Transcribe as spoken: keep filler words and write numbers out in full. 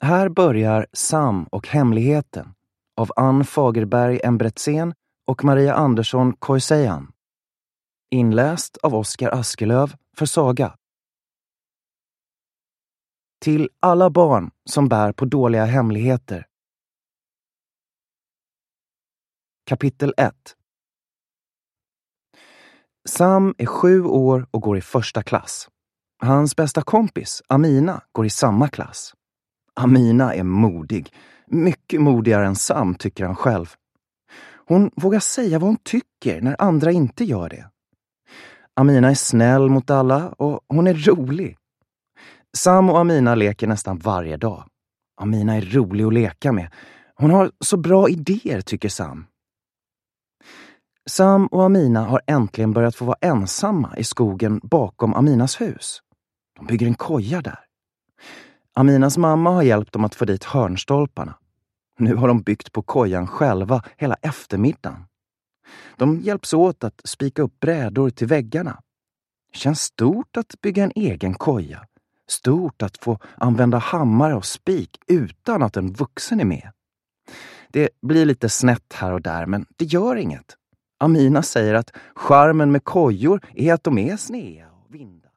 Här börjar Sam och hemligheten av Ann Fagerberg Embretsen och Maria Andersson Koisejan. Inläst av Oskar Askelöv för Saga. Till alla barn som bär på dåliga hemligheter. Kapitel ett. Sam är sju år och går i första klass. Hans bästa kompis, Amina, går i samma klass. Amina är modig. Mycket modigare än Sam, tycker han själv. Hon vågar säga vad hon tycker när andra inte gör det. Amina är snäll mot alla och hon är rolig. Sam och Amina leker nästan varje dag. Amina är rolig att leka med. Hon har så bra idéer, tycker Sam. Sam och Amina har äntligen börjat få vara ensamma i skogen bakom Aminas hus. De bygger en koja där. Aminas mamma har hjälpt dem att få dit hörnstolparna. Nu har de byggt på kojan själva hela eftermiddagen. De hjälps åt att spika upp brädor till väggarna. Det känns stort att bygga en egen koja. Stort att få använda hammare och spik utan att en vuxen är med. Det blir lite snett här och där, men det gör inget. Amina säger att charmen med kojor är att de är snea och vinda.